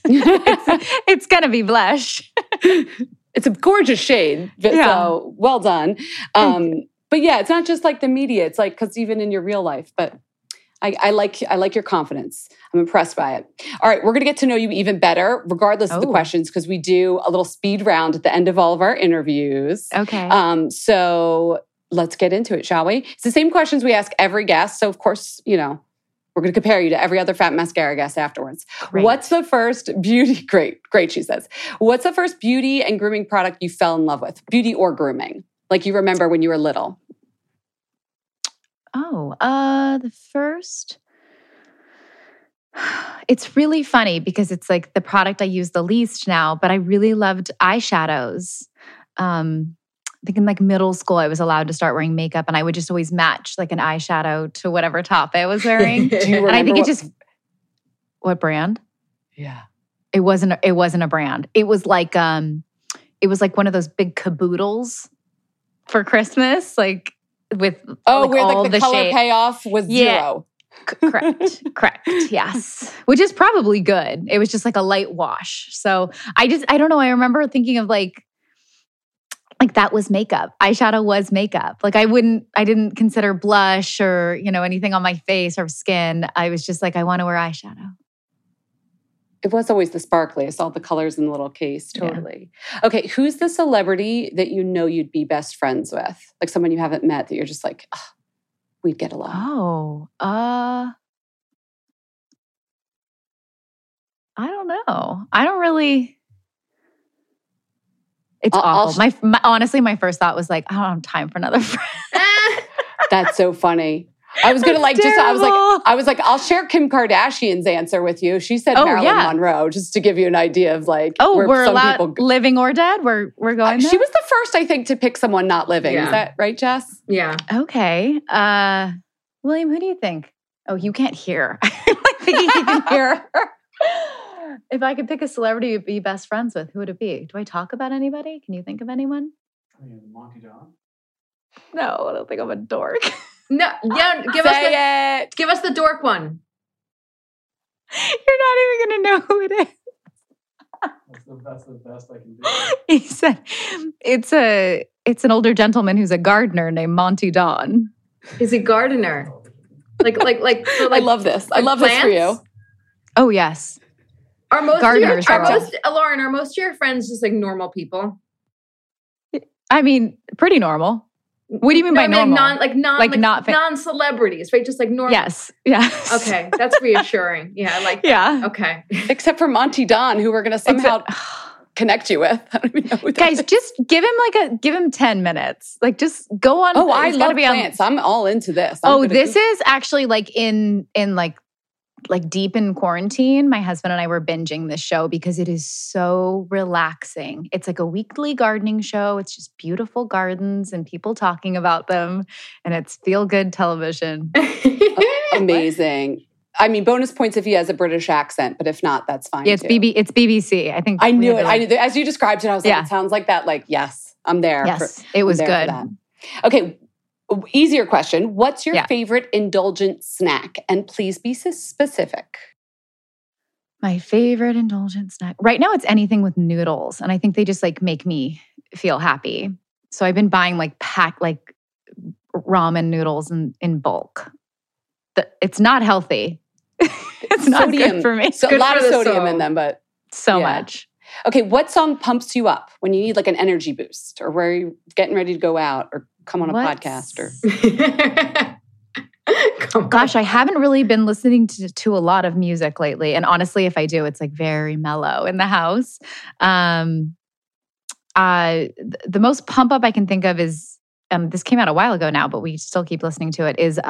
It's going to be blush. It's a gorgeous shade. So well done. But yeah, it's not just like the media. It's like, because even in your real life, but I like your confidence. I'm impressed by it. All right, we're going to get to know you even better, regardless of the questions, because we do a little speed round at the end of all of our interviews. Okay. So let's get into it, shall we? It's the same questions we ask every guest. So of course, we're going to compare you to every other Fat Mascara guest afterwards. Great. What's the first beauty? Great, she says. What's the first beauty and grooming product you fell in love with? Beauty or grooming? Like you remember when you were little? The first... It's really funny because it's like the product I use the least now, but I really loved eyeshadows. I think in like middle school, I was allowed to start wearing makeup and I would just always match like an eyeshadow to whatever top I was wearing. And I think what brand? Yeah. It wasn't a brand. It was like one of those big caboodles for Christmas. Like with where all the color shade. payoff was zero. Correct. Yes. Which is probably good. It was just like a light wash. So I don't know. I remember thinking of like that was makeup. Eyeshadow was makeup. Like I didn't consider blush or, anything on my face or skin. I was just like, I want to wear eyeshadow. It was always the sparkliest, all the colors in the little case. Totally. Yeah. Okay. Who's the celebrity that you'd be best friends with? Like someone you haven't met that you're just like, oh, we'd get along. Oh, I don't know. I don't really. It's awful. Honestly, my first thought was like, I don't have time for another friend. That's so funny. I was gonna I was like, I'll share Kim Kardashian's answer with you. She said Marilyn Monroe, just to give you an idea of like, we're allowed people, living or dead. We're going there? She was the first, I think, to pick someone not living. Yeah. Is that right, Jess? Yeah. Okay. William, who do you think? Oh, you can't hear. I'm like thinking you can hear. If I could pick a celebrity to be best friends with, who would it be? Do I talk about anybody? Can you think of anyone? Monty Don? No, I don't think I'm a dork. No, yeah, give us the dork one. You're not even going to know who it is. That's the best I can do. He said, it's an older gentleman who's a gardener named Monty Don. He's a gardener. Like I love this. I love plants? This for you. Oh, yes. Are most Lauren, are most of your friends just like normal people? I mean, pretty normal. What do you mean by normal? Non-celebrities, right? Just like normal. Yes. Okay, that's reassuring. Yeah, I like that. Yeah. Okay. Except for Monty Don, who we're going to somehow connect you with. I don't even know who that Guys, just give him 10 minutes. Like, just go on. Oh, I love plants. I'm all into this. This is actually like in like deep in quarantine, my husband and I were binging this show because it is so relaxing. It's like a weekly gardening show. It's just beautiful gardens and people talking about them. And it's feel-good television. Amazing. I mean, bonus points if he has a British accent, but if not, that's fine. Yeah, it's BBC. I think I knew it. I knew as you described it, I was like, it sounds like that. Like, yes, I'm there. Yes, it was good. Okay. Easier question. What's your favorite indulgent snack? And please be specific. My favorite indulgent snack. Right now it's anything with noodles. And I think they just like make me feel happy. So I've been buying like ramen noodles in bulk. It's not healthy. It's not good for me. So a lot of sodium in them, but so much. Okay, what song pumps you up when you need like an energy boost or where you're getting ready to go out or come on a podcast or... Gosh, I haven't really been listening to a lot of music lately. And honestly, if I do, it's like very mellow in the house. The most pump up I can think of is, this came out a while ago now, but we still keep listening to it, is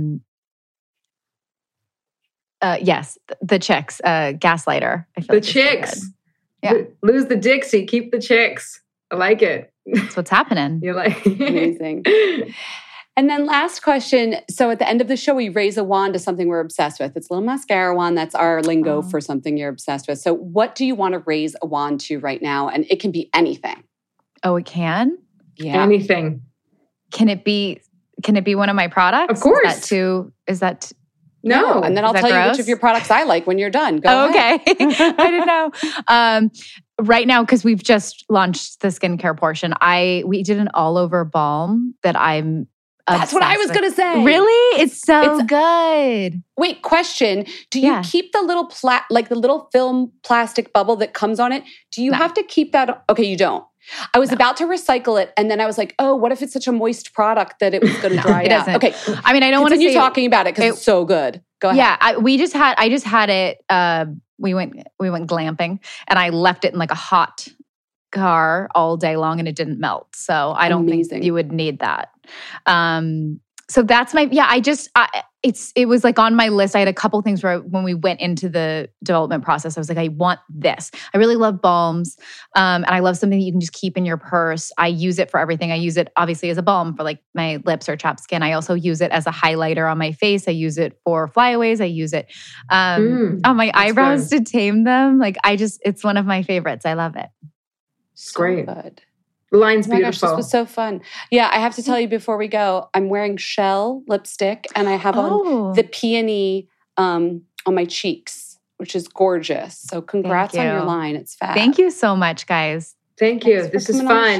yes, the Chicks, Gaslighter. I feel the Chicks. Yeah. Lose the Dixie, keep the Chicks. I like it. That's what's happening. You're like amazing. And then last question. So at the end of the show, we raise a wand to something we're obsessed with. It's a little mascara wand. That's our lingo for something you're obsessed with. So what do you want to raise a wand to right now? And it can be anything. Oh, it can? Yeah. Anything. Can it be one of my products? Of course. Is that no. And then I'll tell you which of your products I like when you're done. Go ahead. Okay. I didn't know. Right now, because we've just launched the skincare portion, we did an all-over balm that I'm That's what I was going to say. Really? It's good. Wait, question. Do you keep the little the little film plastic bubble that comes on it? Do you have to keep that? Okay, you don't. I was about to recycle it, and then I was like, "Oh, what if it's such a moist product that it was going to dry out?" Okay, I mean, I don't want to continue talking about it because it's so good. Go ahead. Yeah, I just had it. We went glamping, and I left it in like a hot car all day long, and it didn't melt. So I don't think you would need that. So that's my it was like on my list. I had a couple things where when we went into the development process, I was like, I want this. I really love balms. And I love something that you can just keep in your purse. I use it for everything. I use it obviously as a balm for like my lips or chapped skin. I also use it as a highlighter on my face. I use it for flyaways. I use it on my eyebrows to tame them. Like it's one of my favorites. I love it. Great. Good. The line's Oh my gosh, beautiful. this was so fun. Yeah, I have to tell you before we go, I'm wearing Shell lipstick and I have on the peony on my cheeks, which is gorgeous. So congrats on your line. It's fab. Thank you so much, guys. Thank you. This is fun.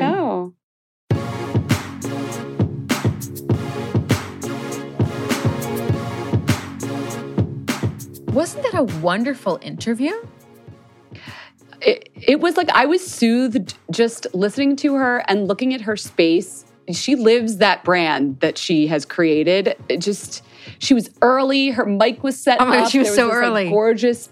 Wasn't that a wonderful interview? It was like I was soothed just listening to her and looking at her space. She lives that brand that she has created. She was early. Her mic was set up. God, she was so early. Like, gorgeous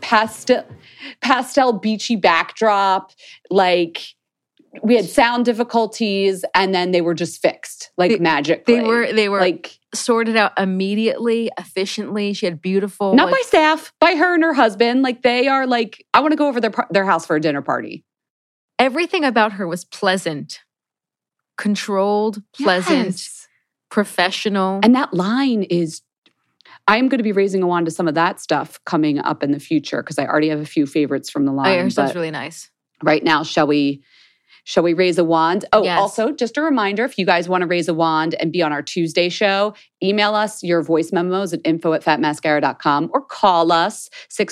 pastel beachy backdrop. Like we had sound difficulties and then they were just fixed like magically. They were like sorted out immediately, efficiently. She had beautiful. Not by staff, by her and her husband. Like they are like, I want to go over their house for a dinner party. Everything about her was pleasant, controlled, pleasant, professional. And that line is, I'm going to be raising a wand to some of that stuff coming up in the future because I already have a few favorites from the line. Her stuff's really nice. Right now, shall we raise a wand? Oh, yes. Also, just a reminder, if you guys want to raise a wand and be on our Tuesday show, email us your voice memos at info@fatmascara.com or call us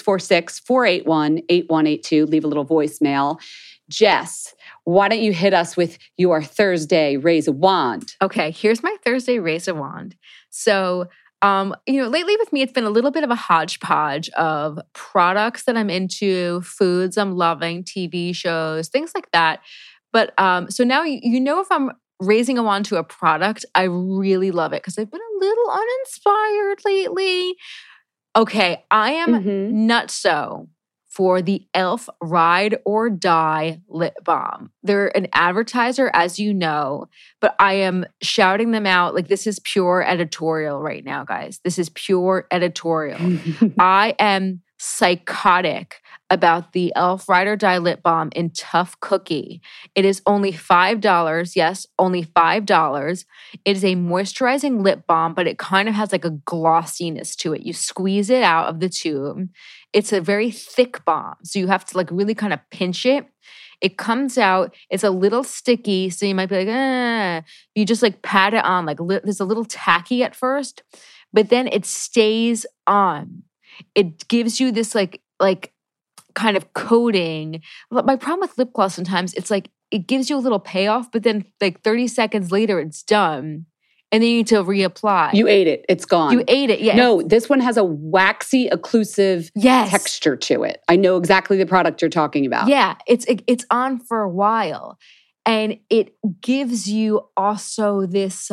646-481-8182. Leave a little voicemail. Jess, why don't you hit us with your Thursday raise a wand? Okay, here's my Thursday raise a wand. So, lately with me, it's been a little bit of a hodgepodge of products that I'm into, foods I'm loving, TV shows, things like that. But so now, if I'm raising a wand to a product, I really love it because I've been a little uninspired lately. Okay, I am nutso for the e.l.f. Ride or Die lip balm. They're an advertiser, as you know, but I am shouting them out like this is pure editorial right now, guys. This is pure editorial. I am psychotic about the e.l.f. Ride or Die lip balm in Tough Cookie. It is only $5. Yes, only $5. It is a moisturizing lip balm, but it kind of has like a glossiness to it. You squeeze it out of the tube. It's a very thick balm, so you have to like really kind of pinch it. It comes out, it's a little sticky, so you might be like, You just like pat it on, like there's a little tacky at first, but then it stays on. It gives you this like kind of coating. My problem with lip gloss sometimes, it's like it gives you a little payoff, but then like 30 seconds later, it's done. And then you need to reapply. You ate it. It's gone. You ate it, yeah. No, this one has a waxy, occlusive texture to it. I know exactly the product you're talking about. Yeah, it's on for a while. And it gives you also this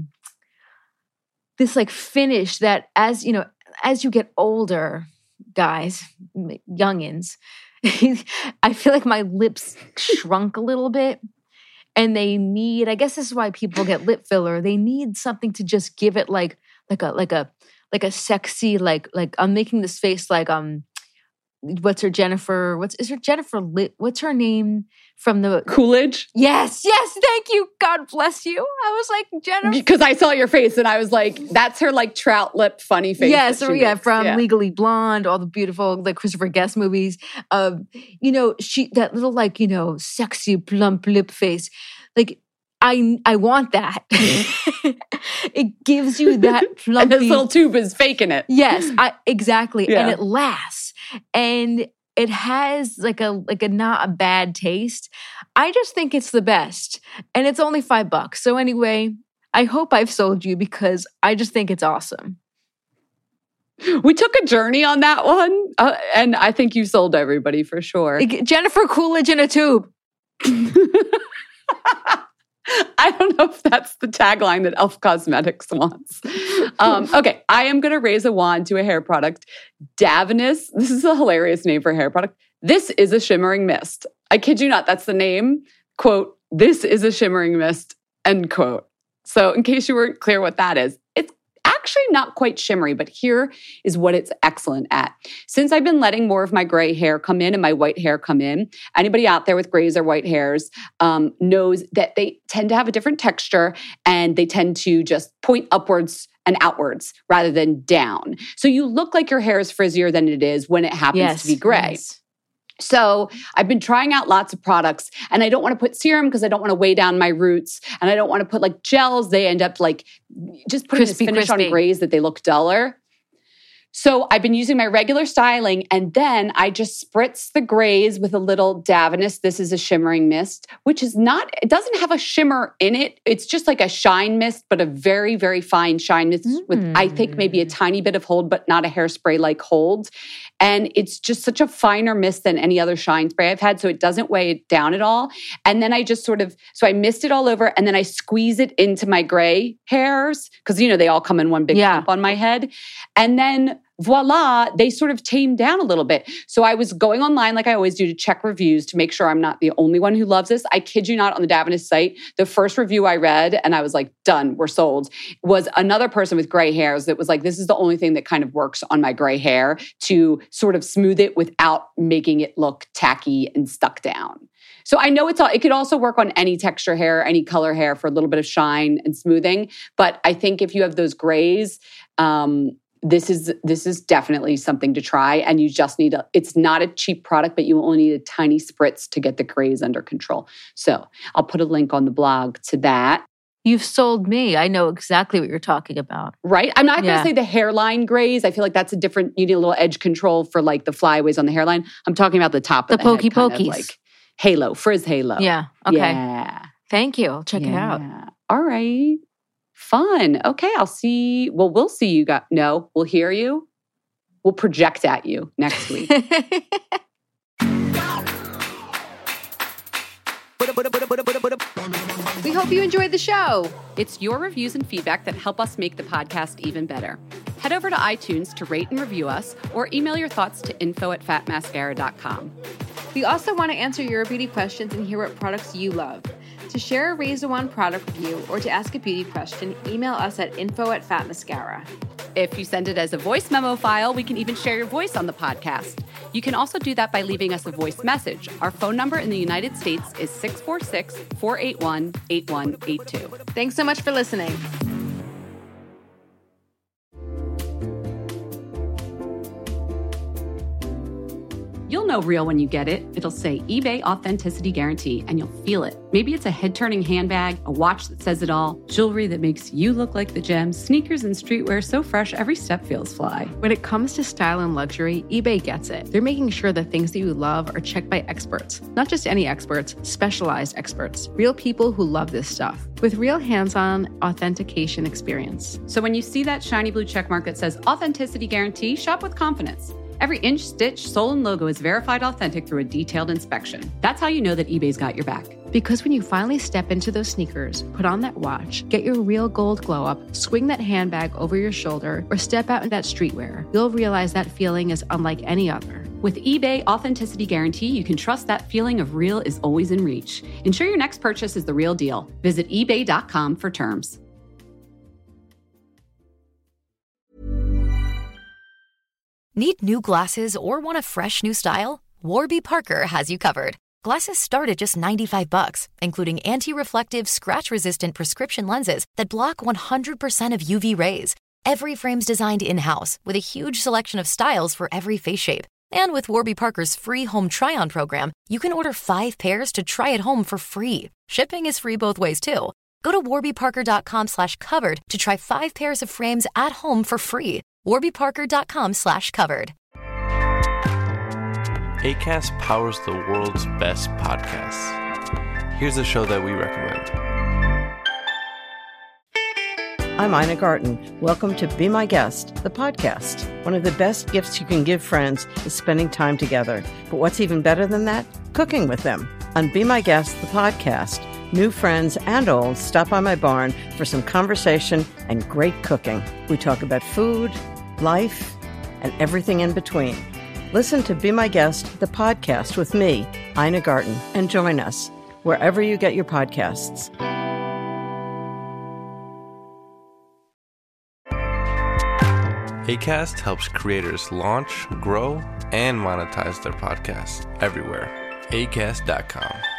like finish that as you get older, guys, youngins, I feel like my lips shrunk a little bit. And they need, I guess this is why people get lip filler. They need something to just give it like a sexy, like I'm making this face like what's her name from the Coolidge? Yes, thank you. God bless you. I was like, Jennifer. Because I saw your face and I was like, that's her like trout lip funny face. Yes, from Legally Blonde, all the beautiful like Christopher Guest movies. She that little like, sexy plump lip face. Like I want that. It gives you that plumpy. And this little tube is faking it. Yes, exactly. Yeah. And it lasts. And it has like a not a bad taste. I just think it's the best. And it's only $5. So anyway, I hope I've sold you because I just think it's awesome. We took a journey on that one. And I think you sold everybody for sure. Jennifer Coolidge in a tube. I don't know if that's the tagline that e.l.f. Cosmetics wants. Okay, I am going to raise a wand to a hair product. Davines. This is a hilarious name for a hair product. This is a shimmering mist. I kid you not, that's the name. Quote, this is a shimmering mist, end quote. So in case you weren't clear what that is, it's actually not quite shimmery, but here is what it's excellent at. Since I've been letting more of my gray hair come in and my white hair come in, anybody out there with grays or white hairs knows that they tend to have a different texture and they tend to just point upwards and outwards rather than down. So you look like your hair is frizzier than it is when it happens to be gray. Yes. So I've been trying out lots of products, and I don't want to put serum because I don't want to weigh down my roots, and I don't want to put like gels. They end up like just putting this finish on grays that they look duller. So I've been using my regular styling, and then I just spritz the grays with a little Davines. This is a shimmering mist, which is not, it doesn't have a shimmer in it. It's just like a shine mist, but a very, very fine shine mist with, I think, maybe a tiny bit of hold, but not a hairspray-like hold. And it's just such a finer mist than any other shine spray I've had, so it doesn't weigh it down at all. And then I just so I mist it all over, and then I squeeze it into my gray hairs, because, they all come in one big clump on my head. And then voila, they sort of tamed down a little bit. So I was going online like I always do to check reviews to make sure I'm not the only one who loves this. I kid you not, on the Davines site, the first review I read, and I was like, done, we're sold, was another person with gray hairs that was like, this is the only thing that kind of works on my gray hair to sort of smooth it without making it look tacky and stuck down. So I know it could also work on any texture hair, any color hair for a little bit of shine and smoothing. But I think if you have those grays, this is definitely something to try. And you just need it's not a cheap product, but you only need a tiny spritz to get the grays under control. So I'll put a link on the blog to that. You've sold me. I know exactly what you're talking about. Right? I'm not going to say the hairline grays. I feel like that's you need a little edge control for like the flyaways on the hairline. I'm talking about the top of the pokey head, kind pokies. of like halo, frizz halo. Yeah. Okay. Yeah. Thank you. I'll check it out. All right. Fun. Okay. We'll see you. We'll hear you. We'll project at you next week. We hope you enjoyed the show. It's your reviews and feedback that help us make the podcast even better. Head over to iTunes to rate and review us, or email your thoughts to info@fatmascara.com. We also want to answer your beauty questions and hear what products you love. To share a Razor One product review or to ask a beauty question, email us at info@fatmascara. If you send it as a voice memo file, we can even share your voice on the podcast. You can also do that by leaving us a voice message. Our phone number in the United States is 646-481-8182. Thanks so much for listening. You'll know real when you get it. It'll say eBay Authenticity Guarantee, and you'll feel it. Maybe it's a head-turning handbag, a watch that says it all, jewelry that makes you look like the gems, sneakers and streetwear so fresh every step feels fly. When it comes to style and luxury, eBay gets it. They're making sure the things that you love are checked by experts. Not just any experts, specialized experts. Real people who love this stuff. With real hands-on authentication experience. So when you see that shiny blue checkmark that says Authenticity Guarantee, shop with confidence. Every inch, stitch, sole, and logo is verified authentic through a detailed inspection. That's how you know that eBay's got your back. Because when you finally step into those sneakers, put on that watch, get your real gold glow up, swing that handbag over your shoulder, or step out in that streetwear, you'll realize that feeling is unlike any other. With eBay Authenticity Guarantee, you can trust that feeling of real is always in reach. Ensure your next purchase is the real deal. Visit ebay.com for terms. Need new glasses or want a fresh new style? Warby Parker has you covered. Glasses start at just $95, including anti-reflective, scratch-resistant prescription lenses that block 100% of UV rays. Every frame's designed in-house with a huge selection of styles for every face shape. And with Warby Parker's free home try-on program, you can order 5 pairs to try at home for free. Shipping is free both ways, too. Go to warbyparker.com/covered to try 5 pairs of frames at home for free. warbyparker.com/covered. Acast powers the world's best podcasts. Here's a show that we recommend. I'm Ina Garten. Welcome to Be My Guest, the podcast. One of the best gifts you can give friends is spending time together. But what's even better than that? Cooking with them. On Be My Guest, the podcast, new friends and old stop by my barn for some conversation and great cooking. We talk about food, life, and everything in between. Listen to Be My Guest, the podcast with me, Ina Garten, and join us wherever you get your podcasts. Acast helps creators launch, grow, and monetize their podcasts everywhere. Acast.com.